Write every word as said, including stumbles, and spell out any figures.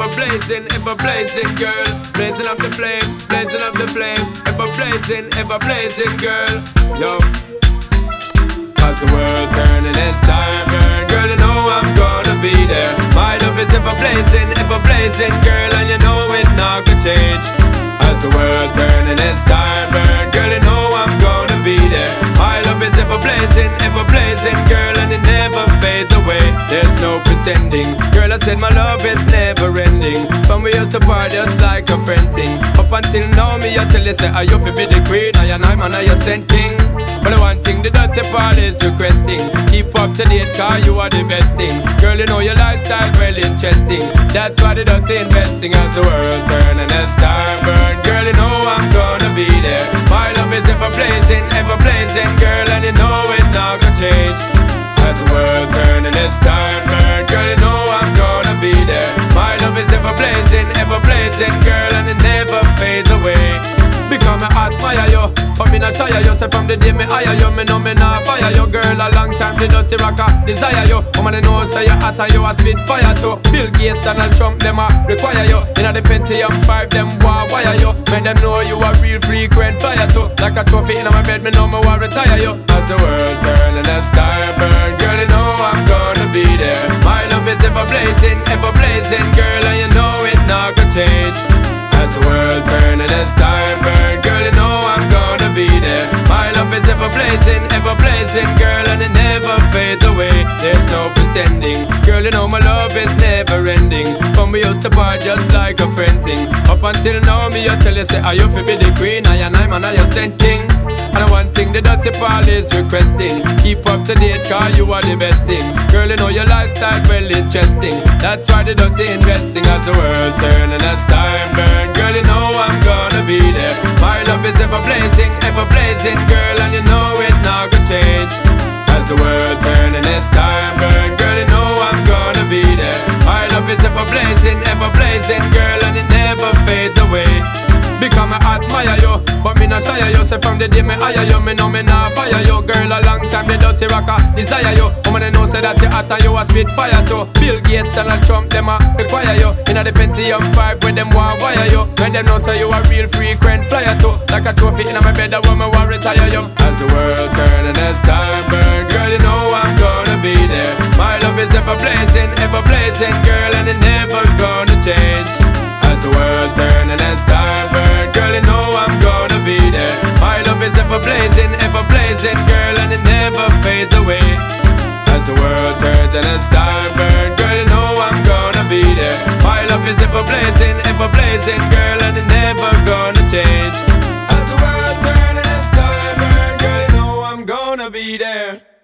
ever blazing, ever blazing, girl. Blazing up the flame, blazing up the flame, ever blazing, ever blazing, girl. Yo, as the world turning, it's time, burn, girl. You know I'm gonna be there. My love is ever blazing, ever blazing, girl, and you know it not gonna change. As the world turning, it's time, burn, girl. You know I'm gonna be there. My love is ever blazing, ever blazing, girl, and it never fades away. There's no pretending, girl. I said my love is never ending. From we used to part just like a friend thing. Up until now, me I tell you say I you fi be the queen, I and I man I you sent king. But the one thing the dirty part is requesting. Keep up to date, cause you are the best thing. Girl, you know your lifestyle well interesting. That's why the dirty investing as the world turn and as time burn. Girl, you know I'm gonna be there. My love is ever blazing, ever blazing, girl, and you know it not gonna change. As the world turn and as time burn, girl, you know I'm gonna be there. My love is ever blazing, ever blazing, girl, and it never fades away. Because me admire you, but me not shy you. Say from the day me hire you, me know me not fire you. Girl, a long time the dirty rocker desire you. Woman, they know say you hot and you a spit fire too. Bill Gates, Donald Trump, them a require you. Inna the Pentium five, them war wire you. Make them know you a real frequent flyer too. Like a trophy inna my bed, me know me want retire you. As the world turn and as time burn, girl, you know I'm gonna be there. My love is ever blazing, ever blazing, girl, and you know it not gonna change. As the world turn and as time burn, girl, you know I'm gonna be there. My love is ever blazing, ever blazing, girl, and it never fades away. There's no pretending, girl, you know my love is never ending. From we used to part just like a friend thing. Up until now, me you tell you say I you fi be the queen, I and I man I you sent king. And the one thing the dirty part is requesting. Keep up to date, cause you are the best thing. Girl, you know your lifestyle well interesting. That's why the dirty investing as the world turn and as time burn. Girl, you know I'm gonna be there. My love is ever blazing, ever blazing, girl, and you know it not gonna change. As the world turn and as time burn, girl, you know I'm gonna be there. My love is ever blazing, ever blazing, girl, and it never fades away. Because me admire you, but me not shy you. Say from the day me hire you, me know me not fire you. Girl, a long time the dirty rocker desire you. Woman, they know say that you hot and you a spit fire too. Bill Gates, Donald Trump, them a require you. Inna the Pentium five, when them want wire you. When them know say you a real frequent flyer too. Like a trophy inna my bed, that woman want retire you. As the world turn and as time burn, girl, you know I'm gonna be there. My love is ever blazing, ever blazing, girl, and it never gonna change. As the world turn and as time burn, girl, you know I'm gonna be there. My love is ever blazing, ever blazing, girl, and it never fades away. As the world turns and as time burn, girl, you know I'm gonna be there. My love is ever blazing, ever blazing, girl, and it never gonna change. As the world turns and as time burn, girl, you know I'm gonna be there.